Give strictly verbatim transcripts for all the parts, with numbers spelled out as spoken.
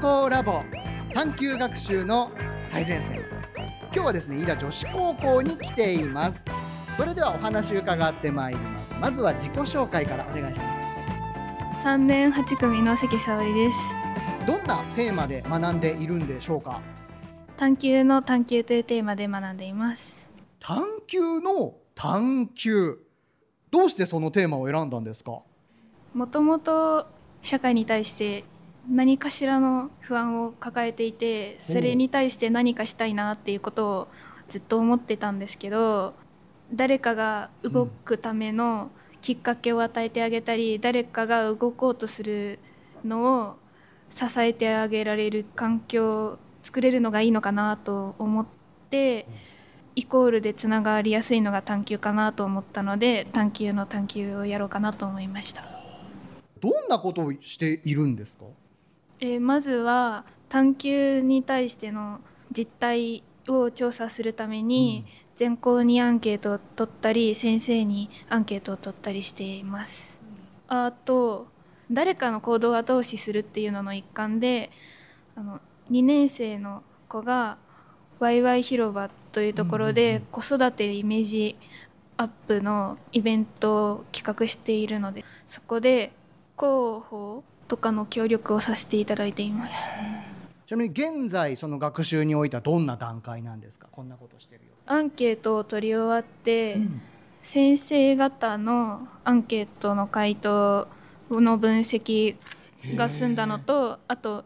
校ラボ探究学習の最前線。今日はですね、飯田女子高校に来ています。それではお話伺ってまいります。まずは自己紹介からお願いします。 さんねんはち組の関沙織です。 どんなテーマで学んでいるんでしょうか？ 探究の探究というテーマで学んでいます。 探究の探究、どうしてそのテーマを選んだんですか？ もともと社会に対して何かしらの不安を抱えていて、それに対して何かしたいなっていうことをずっと思ってたんですけど、誰かが動くためのきっかけを与えてあげたり、誰かが動こうとするのを支えてあげられる環境を作れるのがいいのかなと思って、イコールでつながりやすいのが探究かなと思ったので、探究の探究をやろうかなと思いました。 どんなことをしているんですか？ えー、まずは探究に対しての実態を調査するために、うん、全校にアンケートを取ったり、先生にアンケートを取ったりしています。あと誰かの行動を後押しするっていうのの一環で、あのにねん生の子がワイワイ広場というところで子育てイメージアップのイベントを企画しているので、そこで広報とかの協力をさせていただいています。 ちなみに現在その学習においてはどんな段階なんですか？こんなことしてるよ。 アンケートを取り終わって、うん、先生方のアンケートの回答の分析が済んだのと、あと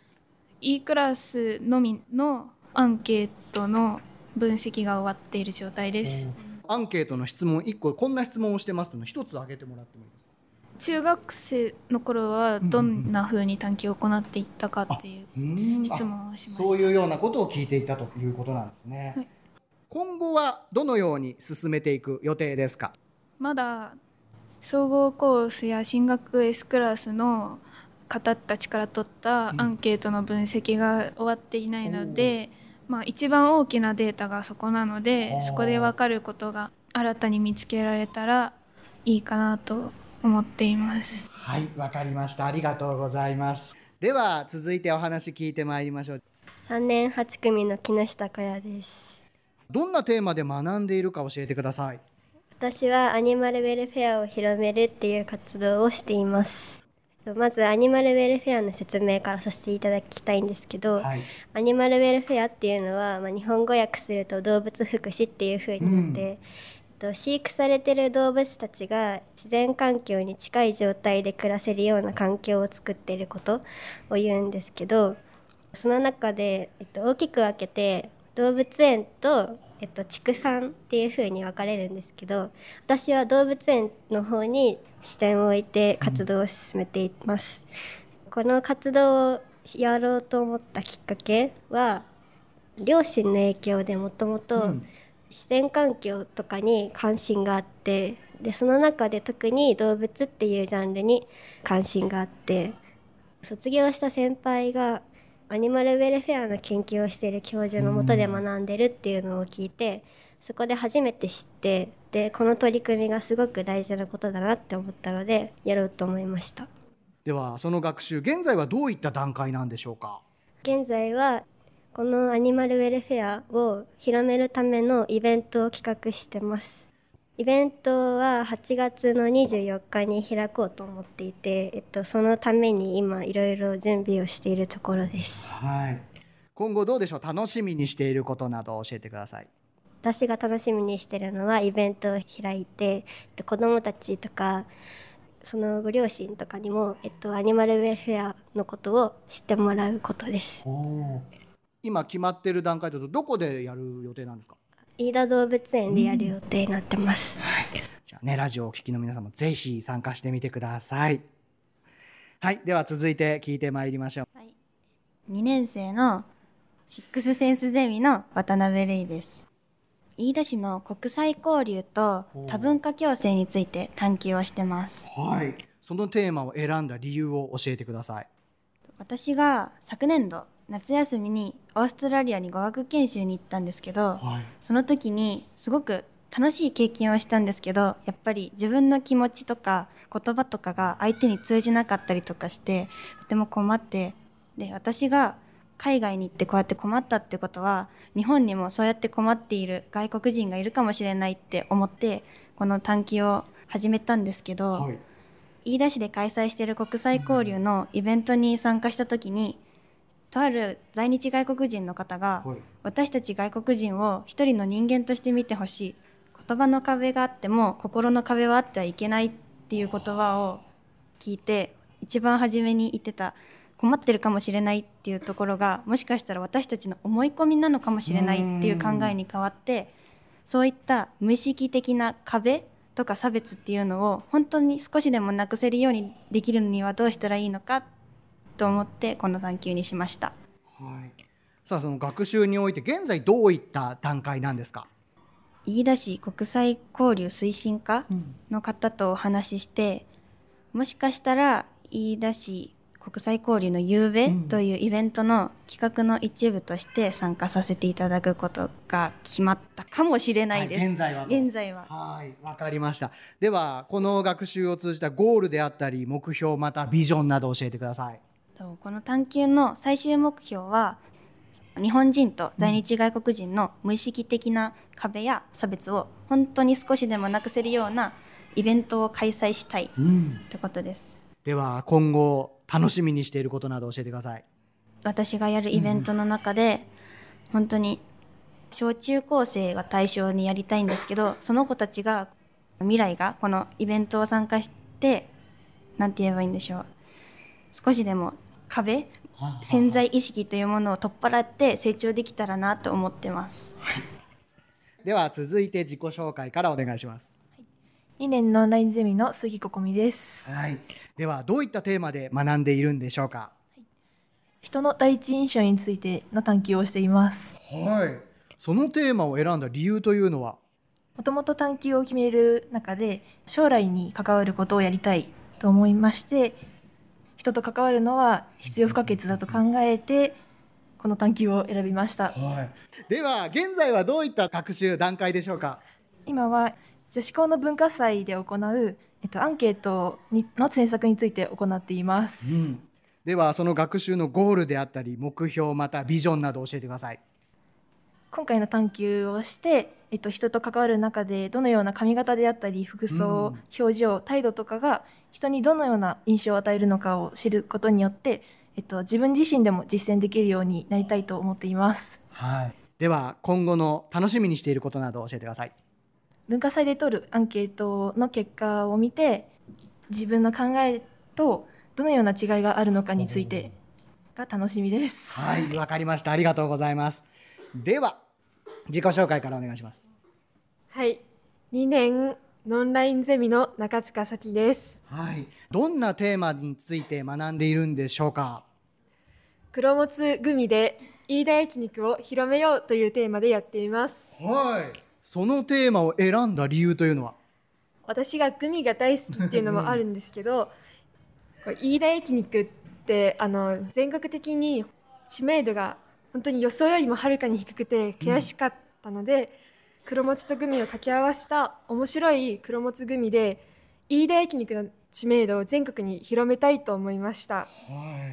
E クラスのみのアンケートの分析が終わっている状態です。 アンケートの質問いっこ、こんな質問をしてますので一つ挙げてもらってもいいですか？ 中学生の頃はどんな風に探究を行っていったかっていう質問をしました。 そういうようなことを聞いていたということなんですね、はい。今後はどのように進めていく予定ですか？ まだ総合コースや進学 S クラスの方たちから取ったアンケートの分析が終わっていないので、うん、まあ、一番大きなデータがそこなので、そこで分かることが新たに見つけられたらいいかなと思っています。 はい、わかりました。ありがとうございます。では続いてお話聞いてまいりましょう。 さんねんはち組の木下佳也です。 どんなテーマで学んでいるか教えてください。 私はアニマルウェルフェアを広めるっていう活動をしています。まずアニマルウェルフェアの説明からさせていただきたいんですけど、はい、アニマルウェルフェアっていうのは、まあ、日本語訳すると動物福祉っていう風になって、うん飼育されている動物たちが自然環境に近い状態で暮らせるような環境を作っていることを言うんですけど、その中で、えっと、大きく分けて動物園と、えっと、畜産っていう風に分かれるんですけど、私は動物園の方に視点を置いて活動を進めています、うん、この活動をやろうと思ったきっかけは両親の影響で、もともと自然環境とかに関心があって、でその中で特に動物っていうジャンルに関心があって、卒業した先輩がアニマルウェルフェアの研究をしている教授の下で学んでるっていうのを聞いて、そこで初めて知って、でこの取り組みがすごく大事なことだなって思ったのでやろうと思いました。 ではその学習、現在はどういった段階なんでしょうか？ 現在はこのアニマルウェルフェアを広めるためのイベントを企画してます。イベントははちがつのにじゅうよっかに開こうと思っていて、えっと、そのために今いろいろ準備をしているところです、 はい、今後どうでしょう、楽しみにしていることなどを教えてください。 私が楽しみにしているのはイベントを開いて、子どもたちとかそのご両親とかにも、えっと、アニマルウェルフェアのことを知ってもらうことです。 お今決まっている段階だとどこでやる予定なんですか？ 飯田動物園でやる予定になってます、 はい、じゃあね、ラジオをお聞きの皆さんもぜひ参加してみてください。はい、では続いて聞いてまいりましょう、はい、 にねん生のシックスセンスゼミの渡辺玲です。飯田市の国際交流と多文化共生について探究をしてます。 はい、そのテーマを選んだ理由を教えてください。 私が昨年度夏休みにオーストラリアに語学研修に行ったんですけど、はい、その時にすごく楽しい経験をしたんですけど、やっぱり自分の気持ちとか言葉とかが相手に通じなかったりとかして、とても困って、 で、私が海外に行ってこうやって困ったってことは日本にもそうやって困っている外国人がいるかもしれないって思ってこの探究を始めたんですけど、はい、飯田市で開催している国際交流のイベントに参加した時に、とある在日外国人の方が、はい、私たち外国人を一人の人間として見てほしい、言葉の壁があっても心の壁はあってはいけないっていう言葉を聞いて、一番初めに言ってた困ってるかもしれないっていうところがもしかしたら私たちの思い込みなのかもしれないっていう考えに変わって、そういった無意識的な壁とか差別っていうのを本当に少しでもなくせるようにできるにはどうしたらいいのかと思ってこの探究にしました。 はい、さあその学習において現在どういった段階なんですか？ 飯田市国際交流推進課の方とお話しして、うん、もしかしたら飯田市国際交流のゆうべというイベントの企画の一部として参加させていただくことが決まったかもしれないです。 はい、現在は現在ははい、わかりました。ではこの学習を通じたゴールであったり目標またビジョンなど教えてください。 この探究の最終目標は日本人と在日外国人の無意識的な壁や差別を本当に少しでもなくせるようなイベントを開催したいということです。 うん、では今後楽しみにしていることなど教えてください。 私がやるイベントの中で、うん、本当に小中高生が対象にやりたいんですけど、その子たちが未来がこのイベントを参加してなんて言えばいいんでしょう、少しでも壁潜在意識というものを取っ払って成長できたらなと思ってます。はい、 では続いて自己紹介からお願いします。 にねんのオンラインゼミの杉ここみです。 はい、ではどういったテーマで学んでいるんでしょうか？はい、 人の第一印象についての探究をしています。 はい、そのテーマを選んだ理由というのは？ もともと探究を決める中で将来に関わることをやりたいと思いまして、人と関わるのは必要不可欠だと考えてこの探究を選びました。 はい、では現在はどういった学習段階でしょうか？ 今は女子校の文化祭で行う、えっと、アンケートにの詮索について行っています。うん、 ではその学習のゴールであったり目標またビジョンなど教えてください。 今回の探究をして、えっと、人と関わる中でどのような髪型であったり服装、うん、表情、態度とかが人にどのような印象を与えるのかを知ることによって、えっと、自分自身でも実践できるようになりたいと思っています。 はい、では今後の楽しみにしていることなど教えてください。 文化祭で取るアンケートの結果を見て自分の考えとどのような違いがあるのかについてが楽しみです。 はい、わかりました。ありがとうございます。では自己紹介からお願いします。 はい、にねんのオンラインゼミの中塚咲です。 はい、どんなテーマについて学んでいるんでしょうか？ 黒もつグミで飯田焼肉を広めようというテーマでやっています。 はい、そのテーマを選んだ理由というのは？ 私がグミが大好きっていうのもあるんですけどこれ飯田焼肉ってあの全国的に知名度が本当に予想よりもはるかに低くて悔しかったので、うん、黒もちとグミを掛け合わせた面白い黒もつグミで飯田焼肉の知名度を全国に広めたいと思いました。はい、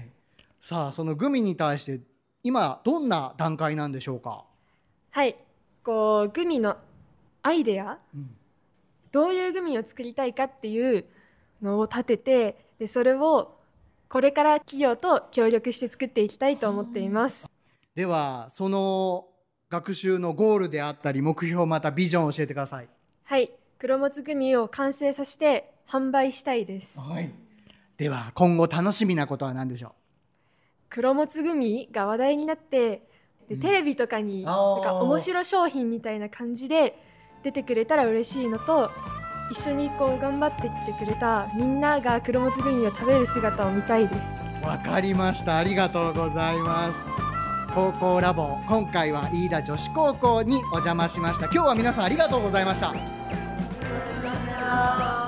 さあそのグミに対して今どんな段階なんでしょうか？ はい、こうグミのアイデア、うん、どういうグミを作りたいかっていうのを立てて、でそれをこれから企業と協力して作っていきたいと思っています。 ではその学習のゴールであったり目標またビジョンを教えてください。 はい、黒もつグミを完成させて販売したいです。 はい、では今後楽しみなことは何でしょう？ 黒もつグミが話題になってでテレビとかになんか面白商品みたいな感じで出てくれたら嬉しいのと、一緒にこう頑張っていってくれたみんなが黒もつグミを食べる姿を見たいです。 わかりました。ありがとうございます。高校ラボ、今回は飯田女子高校にお邪魔しました。今日は皆さんありがとうございました。